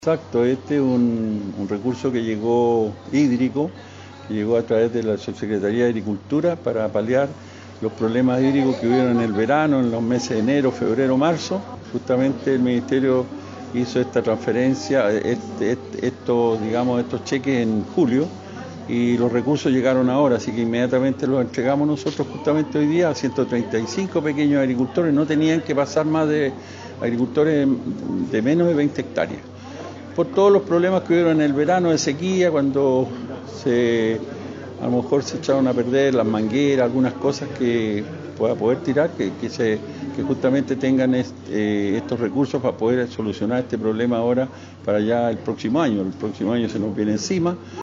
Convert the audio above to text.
Exacto, este es un recurso que llegó hídrico, que llegó a través de la Subsecretaría de Agricultura para paliar los problemas hídricos que hubieron en el verano, en los meses de enero, febrero, marzo. Justamente el Ministerio hizo esta transferencia, estos cheques en julio, y los recursos llegaron ahora, así que inmediatamente los entregamos nosotros justamente hoy día a 135 pequeños agricultores. No tenían que pasar más de agricultores de menos de 20 hectáreas. Por todos los problemas que hubieron en el verano de sequía, cuando a lo mejor se echaron a perder las mangueras, algunas cosas que pueda poder tirar, que justamente tengan estos recursos para poder solucionar este problema ahora para ya el próximo año. El próximo año se nos viene encima.